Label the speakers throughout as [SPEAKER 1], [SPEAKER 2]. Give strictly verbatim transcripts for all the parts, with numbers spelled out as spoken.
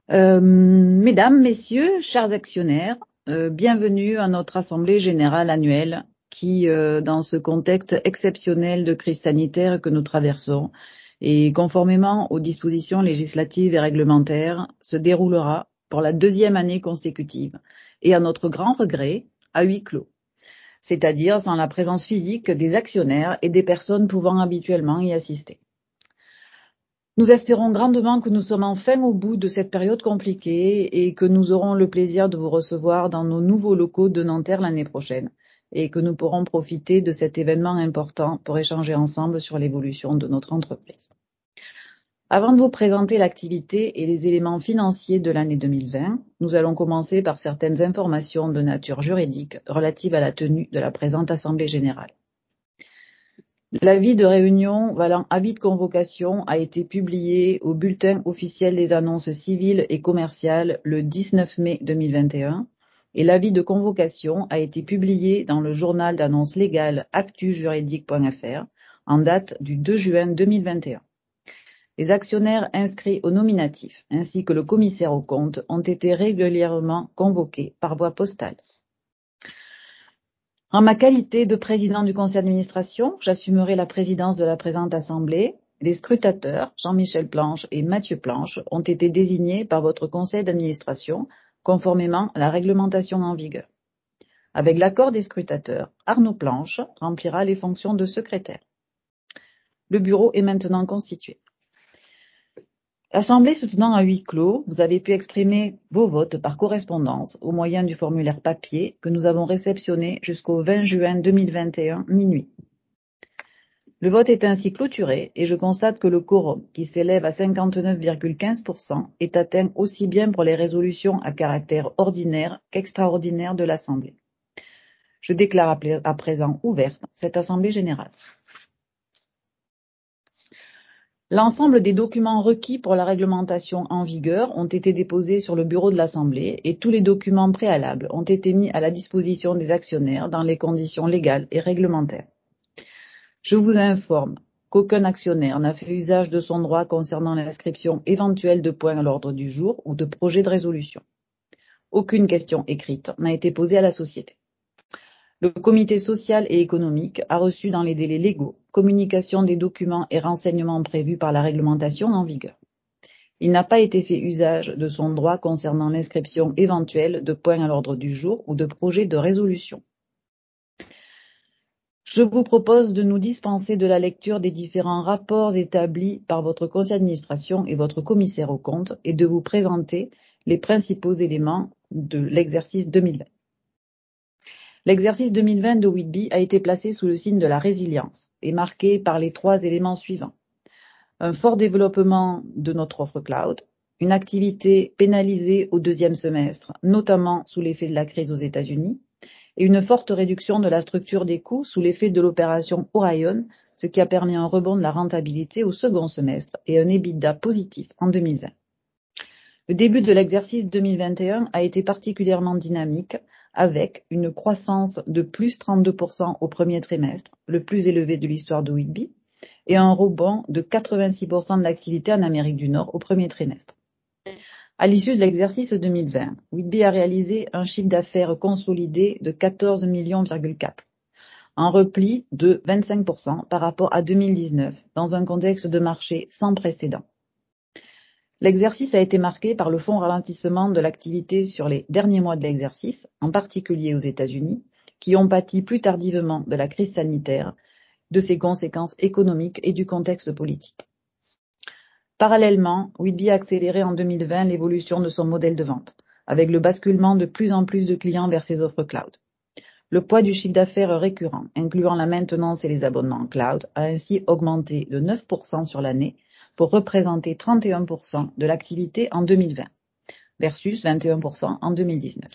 [SPEAKER 1] Euh, mesdames, messieurs, chers actionnaires, euh, bienvenue à notre assemblée générale annuelle qui, euh, dans ce contexte exceptionnel de crise sanitaire que nous traversons et conformément aux dispositions législatives et réglementaires, se déroulera pour la deuxième année consécutive et à notre grand regret, à huis clos, c'est-à-dire sans la présence physique des actionnaires et des personnes pouvant habituellement y assister. Nous espérons grandement que nous sommes enfin au bout de cette période compliquée et que nous aurons le plaisir de vous recevoir dans nos nouveaux locaux de Nanterre l'année prochaine et que nous pourrons profiter de cet événement important pour échanger ensemble sur l'évolution de notre entreprise. Avant de vous présenter l'activité et les éléments financiers de l'année deux mille vingt, nous allons commencer par certaines informations de nature juridique relatives à la tenue de la présente Assemblée générale. L'avis de réunion valant avis de convocation a été publié au Bulletin officiel des annonces civiles et commerciales le dix-neuf mai deux mille vingt et un et l'avis de convocation a été publié dans le journal d'annonces légales actu juridique point f r en date du deux juin deux mille vingt et un. Les actionnaires inscrits au nominatif ainsi que le commissaire aux comptes ont été régulièrement convoqués par voie postale. En ma qualité de président du conseil d'administration, j'assumerai la présidence de la présente assemblée. Les scrutateurs, Jean-Michel Planche et Mathieu Planche, ont été désignés par votre conseil d'administration, conformément à la réglementation en vigueur. Avec l'accord des scrutateurs, Arnaud Planche remplira les fonctions de secrétaire. Le bureau est maintenant constitué. L'assemblée se tenant à huis clos, vous avez pu exprimer vos votes par correspondance au moyen du formulaire papier que nous avons réceptionné jusqu'au vingt juin deux mille vingt et un minuit. Le vote est ainsi clôturé et je constate que le quorum, qui s'élève à cinquante-neuf virgule quinze pour cent, est atteint aussi bien pour les résolutions à caractère ordinaire qu'extraordinaire de l'Assemblée. Je déclare à présent ouverte cette Assemblée générale. L'ensemble des documents requis pour la réglementation en vigueur ont été déposés sur le bureau de l'Assemblée et tous les documents préalables ont été mis à la disposition des actionnaires dans les conditions légales et réglementaires. Je vous informe qu'aucun actionnaire n'a fait usage de son droit concernant l'inscription éventuelle de points à l'ordre du jour ou de projets de résolution. Aucune question écrite n'a été posée à la société. Le comité social et économique a reçu dans les délais légaux communication des documents et renseignements prévus par la réglementation en vigueur. Il n'a pas été fait usage de son droit concernant l'inscription éventuelle de points à l'ordre du jour ou de projets de résolution. Je vous propose de nous dispenser de la lecture des différents rapports établis par votre conseil d'administration et votre commissaire aux comptes et de vous présenter les principaux éléments de l'exercice deux mille vingt. L'exercice deux mille vingt de Whitby a été placé sous le signe de la résilience et marqué par les trois éléments suivants. Un fort développement de notre offre cloud, une activité pénalisée au deuxième semestre, notamment sous l'effet de la crise aux États-Unis, et une forte réduction de la structure des coûts sous l'effet de l'opération Orion, ce qui a permis un rebond de la rentabilité au second semestre et un EBITDA positif en deux mille vingt. Le début de l'exercice deux mille vingt et un a été particulièrement dynamique, avec une croissance de plus trente-deux pour cent au premier trimestre, le plus élevé de l'histoire de Whitby, et un rebond de quatre-vingt-six pour cent de l'activité en Amérique du Nord au premier trimestre. À l'issue de l'exercice deux mille vingt, Whitby a réalisé un chiffre d'affaires consolidé de quatorze millions virgule quatre, un repli de vingt-cinq pour cent par rapport à deux mille dix-neuf, dans un contexte de marché sans précédent. L'exercice a été marqué par le fort ralentissement de l'activité sur les derniers mois de l'exercice, en particulier aux États-Unis, qui ont pâti plus tardivement de la crise sanitaire, de ses conséquences économiques et du contexte politique. Parallèlement, Whitby a accéléré en deux mille vingt l'évolution de son modèle de vente, avec le basculement de plus en plus de clients vers ses offres cloud. Le poids du chiffre d'affaires récurrent, incluant la maintenance et les abonnements cloud, a ainsi augmenté de neuf pour cent sur l'année pour représenter trente et un pour cent de l'activité en deux mille vingt, versus vingt et un pour cent en deux mille dix-neuf.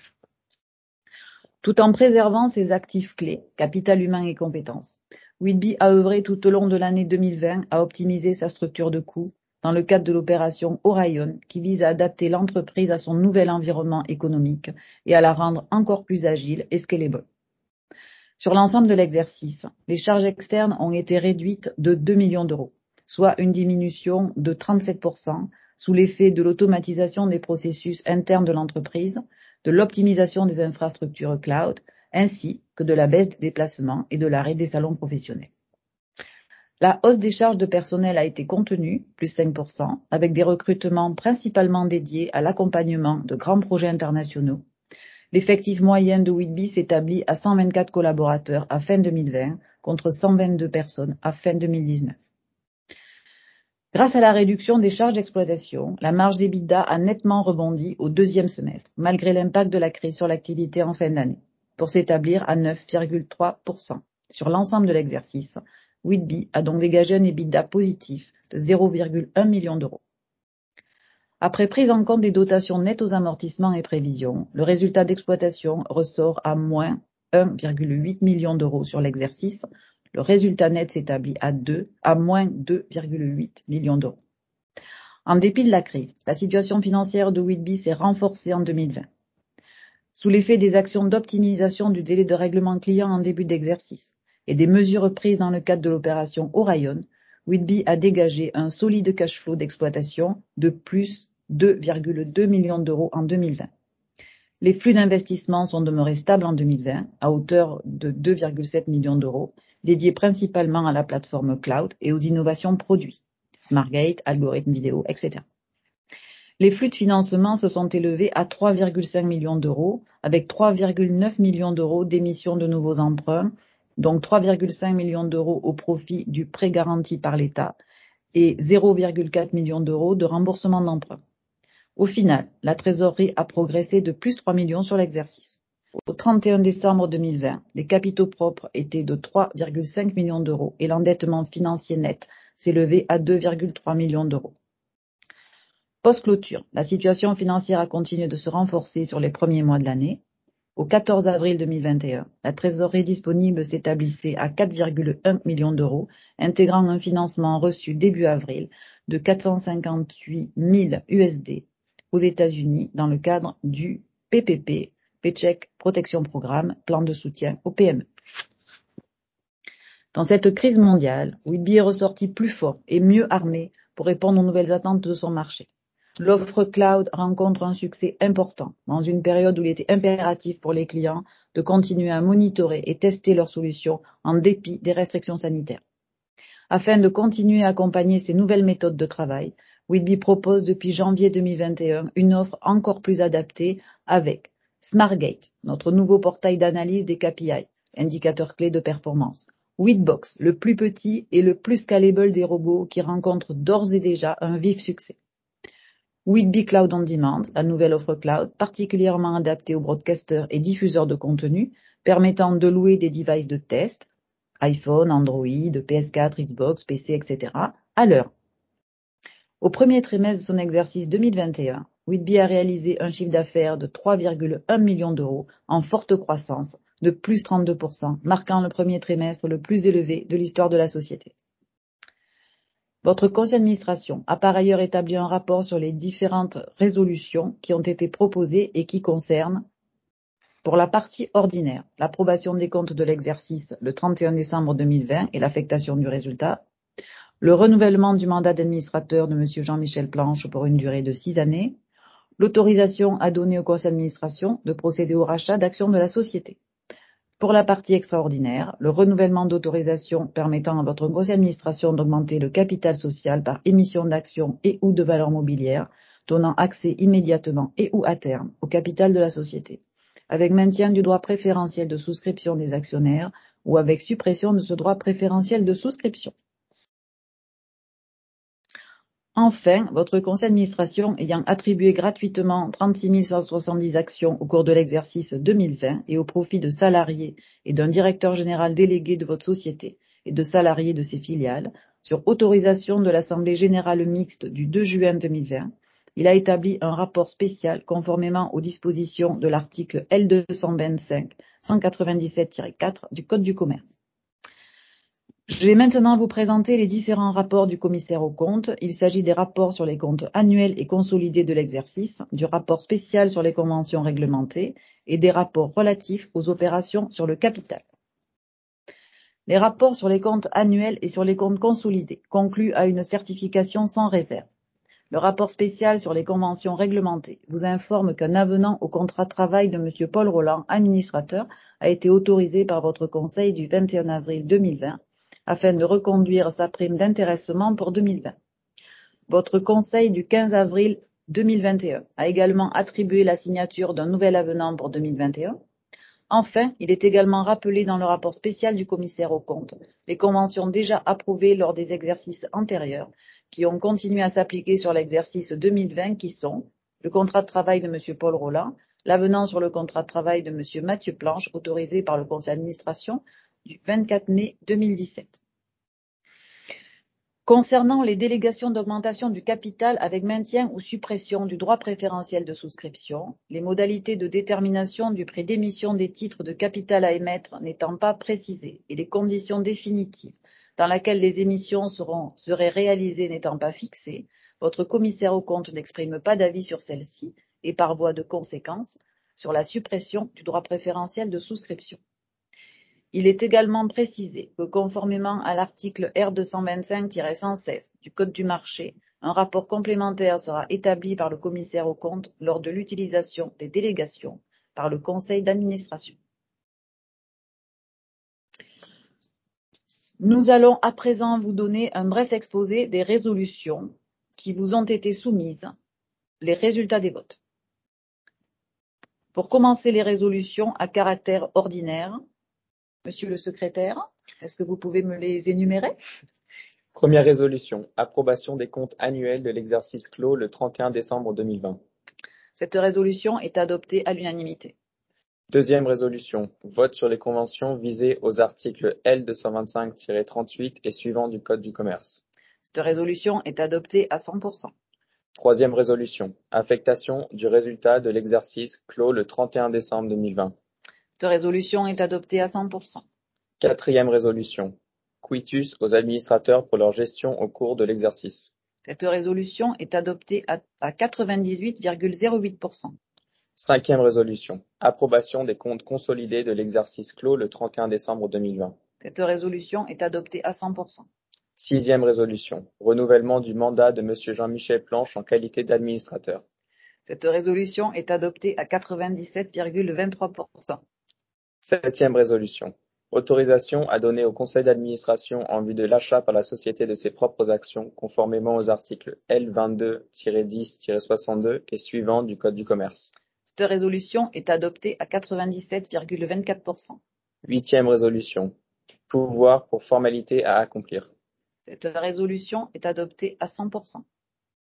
[SPEAKER 1] Tout en préservant ses actifs clés, capital humain et compétences, Whitby a œuvré tout au long de l'année deux mille vingt à optimiser sa structure de coûts dans le cadre de l'opération Orion qui vise à adapter l'entreprise à son nouvel environnement économique et à la rendre encore plus agile et scalable. Sur l'ensemble de l'exercice, les charges externes ont été réduites de deux millions d'euros, soit une diminution de trente-sept pour cent sous l'effet de l'automatisation des processus internes de l'entreprise, de l'optimisation des infrastructures cloud, ainsi que de la baisse des déplacements et de l'arrêt des salons professionnels. La hausse des charges de personnel a été contenue, plus cinq pour cent, avec des recrutements principalement dédiés à l'accompagnement de grands projets internationaux. L'effectif moyen de Whitby s'établit à cent vingt-quatre collaborateurs à fin deux mille vingt, contre cent vingt-deux personnes à fin deux mille dix-neuf. Grâce à la réduction des charges d'exploitation, la marge d'EBITDA a nettement rebondi au deuxième semestre, malgré l'impact de la crise sur l'activité en fin d'année, pour s'établir à neuf virgule trois pour cent. Sur l'ensemble de l'exercice, Whitby a donc dégagé un EBITDA positif de zéro virgule un million d'euros. Après prise en compte des dotations nettes aux amortissements et prévisions, le résultat d'exploitation ressort à moins un virgule huit million d'euros sur l'exercice. Le résultat net s'établit à, à moins deux virgule huit millions d'euros. En dépit de la crise, la situation financière de Whitby s'est renforcée en deux mille vingt. Sous l'effet des actions d'optimisation du délai de règlement client en début d'exercice et des mesures prises dans le cadre de l'opération Orion, Whitby a dégagé un solide cash flow d'exploitation de plus deux virgule deux millions d'euros en deux mille vingt. Les flux d'investissement sont demeurés stables en deux mille vingt, à hauteur de deux virgule sept millions d'euros, dédiés principalement à la plateforme cloud et aux innovations produits, SmartGate, algorithmes vidéo, et cetera. Les flux de financement se sont élevés à trois virgule cinq millions d'euros, avec trois virgule neuf millions d'euros d'émission de nouveaux emprunts, donc trois virgule cinq millions d'euros au profit du prêt garanti par l'État et zéro virgule quatre millions d'euros de remboursement d'emprunts. Au final, la trésorerie a progressé de plus trois millions sur l'exercice. Au trente et un décembre deux mille vingt, les capitaux propres étaient de trois virgule cinq millions d'euros et l'endettement financier net s'élevait à deux virgule trois millions d'euros. Post-clôture, la situation financière a continué de se renforcer sur les premiers mois de l'année. Au quatorze avril deux mille vingt et un, la trésorerie disponible s'établissait à quatre virgule un millions d'euros, intégrant un financement reçu début avril de quatre cent cinquante-huit mille U S D aux États-Unis dans le cadre du P P P, Paycheck Protection Programme, plan de soutien aux P M E. Dans cette crise mondiale, Whitby est ressorti plus fort et mieux armé pour répondre aux nouvelles attentes de son marché. L'offre cloud rencontre un succès important dans une période où il était impératif pour les clients de continuer à monitorer et tester leurs solutions en dépit des restrictions sanitaires. Afin de continuer à accompagner ces nouvelles méthodes de travail, Whitby propose depuis janvier deux mille vingt et un une offre encore plus adaptée avec SmartGate, notre nouveau portail d'analyse des K P I, indicateurs clés de performance, Whitbox, le plus petit et le plus scalable des robots qui rencontre d'ores et déjà un vif succès. Whitby Cloud on Demand, la nouvelle offre cloud particulièrement adaptée aux broadcasters et diffuseurs de contenu, permettant de louer des devices de test, iPhone, Android, P S quatre, Xbox, P C, et cetera, à l'heure. Au premier trimestre de son exercice deux mille vingt et un, Whitby a réalisé un chiffre d'affaires de trois virgule un millions d'euros en forte croissance de plus trente-deux pour cent, marquant le premier trimestre le plus élevé de l'histoire de la société. Votre conseil d'administration a par ailleurs établi un rapport sur les différentes résolutions qui ont été proposées et qui concernent, pour la partie ordinaire, l'approbation des comptes de l'exercice le trente et un décembre deux mille vingt et l'affectation du résultat, le renouvellement du mandat d'administrateur de M. Jean-Michel Planche pour une durée de six années, l'autorisation à donner au conseil d'administration de procéder au rachat d'actions de la société. Pour la partie extraordinaire, le renouvellement d'autorisation permettant à votre conseil d'administration d'augmenter le capital social par émission d'actions et ou de valeurs mobilières, donnant accès immédiatement et ou à terme au capital de la société, avec maintien du droit préférentiel de souscription des actionnaires ou avec suppression de ce droit préférentiel de souscription. Enfin, votre conseil d'administration ayant attribué gratuitement trente-six mille cent soixante-dix actions au cours de l'exercice deux mille vingt et au profit de salariés et d'un directeur général délégué de votre société et de salariés de ses filiales, sur autorisation de l'Assemblée générale mixte du deux juin deux mille vingt, il a établi un rapport spécial conformément aux dispositions de l'article L deux cent vingt-cinq cent quatre-vingt-dix-sept tiret quatre du Code du commerce. Je vais maintenant vous présenter les différents rapports du commissaire aux comptes. Il s'agit des rapports sur les comptes annuels et consolidés de l'exercice, du rapport spécial sur les conventions réglementées et des rapports relatifs aux opérations sur le capital. Les rapports sur les comptes annuels et sur les comptes consolidés concluent à une certification sans réserve. Le rapport spécial sur les conventions réglementées vous informe qu'un avenant au contrat de travail de Monsieur Paul Rolland, administrateur, a été autorisé par votre Conseil du vingt et un avril deux mille vingt afin de reconduire sa prime d'intéressement pour deux mille vingt. Votre Conseil du quinze avril deux mille vingt et un a également attribué la signature d'un nouvel avenant pour deux mille vingt et un. Enfin, il est également rappelé dans le rapport spécial du commissaire aux comptes les conventions déjà approuvées lors des exercices antérieurs qui ont continué à s'appliquer sur l'exercice deux mille vingt qui sont le contrat de travail de Monsieur Paul Rolland, l'avenant sur le contrat de travail de Monsieur Mathieu Planche autorisé par le conseil d'administration du vingt-quatre mai deux mille dix-sept. Concernant les délégations d'augmentation du capital avec maintien ou suppression du droit préférentiel de souscription, les modalités de détermination du prix d'émission des titres de capital à émettre n'étant pas précisées et les conditions définitives dans lesquelles les émissions seront, seraient réalisées n'étant pas fixées, votre commissaire aux comptes n'exprime pas d'avis sur celle-ci et par voie de conséquence sur la suppression du droit préférentiel de souscription. Il est également précisé que, conformément à l'article R deux cent vingt-cinq tiret cent seize du Code du marché, un rapport complémentaire sera établi par le commissaire aux comptes lors de l'utilisation des délégations par le conseil d'administration. Nous allons à présent vous donner un bref exposé des résolutions qui vous ont été soumises, les résultats des votes. Pour commencer les résolutions à caractère ordinaire, Monsieur le secrétaire, est-ce que vous pouvez me les énumérer?
[SPEAKER 2] Première résolution, approbation des comptes annuels de l'exercice clos le trente et un décembre deux mille vingt.
[SPEAKER 1] Cette résolution est adoptée à l'unanimité.
[SPEAKER 2] Deuxième résolution, vote sur les conventions visées aux articles L deux cent vingt-cinq tiret trente-huit et suivants du Code du commerce.
[SPEAKER 1] Cette résolution est adoptée à cent pour cent.
[SPEAKER 2] Troisième résolution, affectation du résultat de l'exercice clos le trente et un décembre deux mille vingt.
[SPEAKER 1] Cette résolution est adoptée à cent pour cent.
[SPEAKER 2] Quatrième résolution, quitus aux administrateurs pour leur gestion au cours de l'exercice.
[SPEAKER 1] Cette résolution est adoptée à, à quatre-vingt-dix-huit virgule zéro huit pour cent.
[SPEAKER 2] Cinquième résolution, approbation des comptes consolidés de l'exercice clos le trente et un décembre deux mille vingt.
[SPEAKER 1] Cette résolution est adoptée à cent pour cent.
[SPEAKER 2] Sixième résolution, renouvellement du mandat de Monsieur Jean-Michel Planche en qualité d'administrateur.
[SPEAKER 1] Cette résolution est adoptée à quatre-vingt-dix-sept virgule vingt-trois pour cent.
[SPEAKER 2] Septième résolution, autorisation à donner au conseil d'administration en vue de l'achat par la société de ses propres actions conformément aux articles L vingt-deux tiret dix tiret soixante-deux et suivants du Code du commerce.
[SPEAKER 1] Cette résolution est adoptée à quatre-vingt-dix-sept virgule vingt-quatre pour cent.
[SPEAKER 2] Huitième résolution, pouvoir pour formalité à accomplir.
[SPEAKER 1] Cette résolution est adoptée à cent pour cent.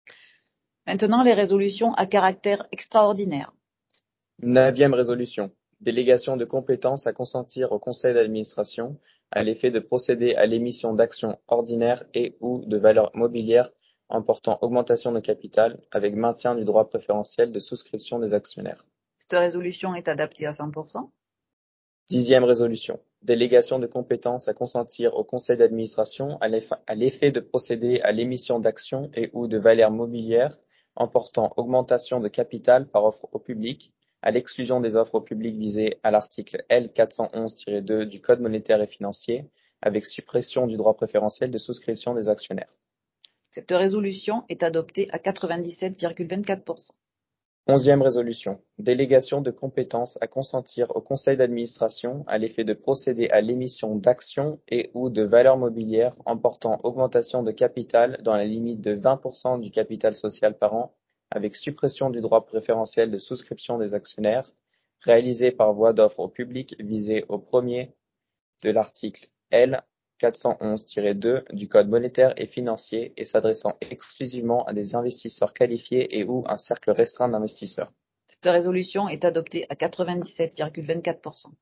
[SPEAKER 1] Maintenant, les résolutions à caractère extraordinaire.
[SPEAKER 2] Neuvième résolution, délégation de compétences à consentir au conseil d'administration à l'effet de procéder à l'émission d'actions ordinaires et ou de valeurs mobilières emportant augmentation de capital avec maintien du droit préférentiel de souscription des actionnaires.
[SPEAKER 1] Cette résolution est adoptée à cent pour cent.
[SPEAKER 2] Dixième résolution, délégation de compétences à consentir au conseil d'administration à l'effet de procéder à l'émission d'actions et ou de valeurs mobilières emportant augmentation de capital par offre au public, à l'exclusion des offres au public visées à l'article L quatre cent onze tiret deux du Code monétaire et financier, avec suppression du droit préférentiel de souscription des actionnaires.
[SPEAKER 1] Cette résolution est adoptée à quatre-vingt-dix-sept virgule vingt-quatre pour cent.
[SPEAKER 2] Onzième résolution, délégation de compétences à consentir au conseil d'administration à l'effet de procéder à l'émission d'actions et ou de valeurs mobilières emportant augmentation de capital dans la limite de vingt pour cent du capital social par an, avec suppression du droit préférentiel de souscription des actionnaires, réalisée par voie d'offre au public visée au premier de l'article L quatre cent onze tiret deux du Code monétaire et financier et s'adressant exclusivement à des investisseurs qualifiés et ou un cercle restreint d'investisseurs.
[SPEAKER 1] Cette résolution est adoptée à quatre-vingt-dix-sept virgule vingt-quatre pour cent.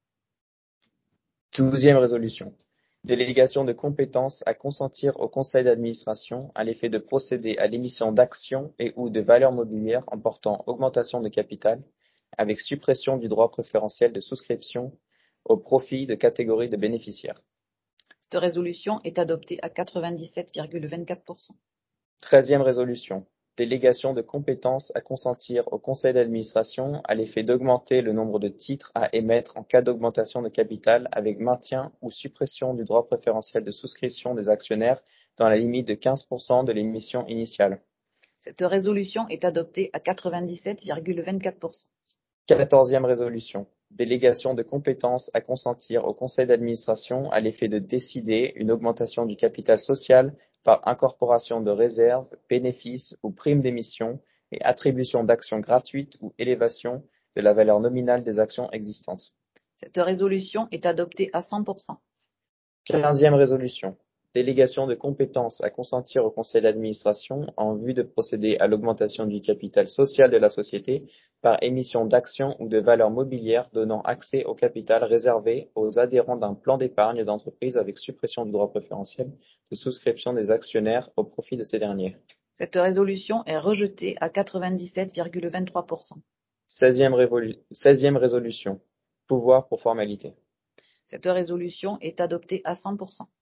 [SPEAKER 2] Douzième résolution. Délégation de compétences à consentir au conseil d'administration à l'effet de procéder à l'émission d'actions et ou de valeurs mobilières emportant augmentation de capital avec suppression du droit préférentiel de souscription au profit de catégories de bénéficiaires.
[SPEAKER 1] Cette résolution est adoptée à quatre-vingt-dix-sept virgule vingt-quatre pour cent.
[SPEAKER 2] Treizième résolution. Délégation de compétences à consentir au conseil d'administration à l'effet d'augmenter le nombre de titres à émettre en cas d'augmentation de capital avec maintien ou suppression du droit préférentiel de souscription des actionnaires dans la limite de quinze pour cent de l'émission initiale.
[SPEAKER 1] Cette résolution est adoptée à quatre-vingt-dix-sept virgule vingt-quatre pour cent.
[SPEAKER 2] Quatorzième résolution. Délégation de compétences à consentir au conseil d'administration à l'effet de décider une augmentation du capital social par incorporation de réserves, bénéfices ou primes d'émission et attribution d'actions gratuites ou élévation de la valeur nominale des actions existantes.
[SPEAKER 1] Cette résolution est adoptée à cent pour cent.
[SPEAKER 2] Quinzième résolution. Délégation de compétences à consentir au conseil d'administration en vue de procéder à l'augmentation du capital social de la société par émission d'actions ou de valeurs mobilières donnant accès au capital réservé aux adhérents d'un plan d'épargne d'entreprise avec suppression du droit préférentiel de souscription des actionnaires au profit de ces derniers.
[SPEAKER 1] Cette résolution est rejetée à quatre-vingt-dix-sept virgule vingt-trois pour cent.
[SPEAKER 2] Seizième révolu- seizième résolution. Pouvoir pour formalité.
[SPEAKER 1] Cette résolution est adoptée à cent pour cent.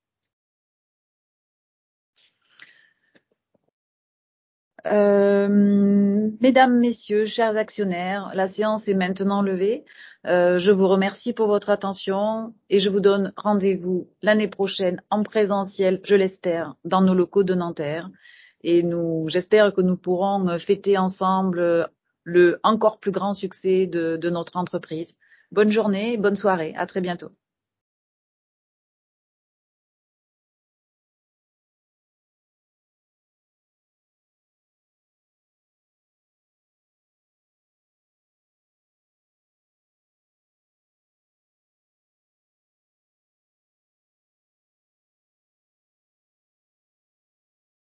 [SPEAKER 1] Euh, mesdames, messieurs, chers actionnaires, la séance est maintenant levée. Euh, je vous remercie pour votre attention et je vous donne rendez-vous l'année prochaine en présentiel, je l'espère, dans nos locaux de Nanterre. Et nous, j'espère que nous pourrons fêter ensemble le encore plus grand succès de, de notre entreprise. Bonne journée, bonne soirée, à très bientôt.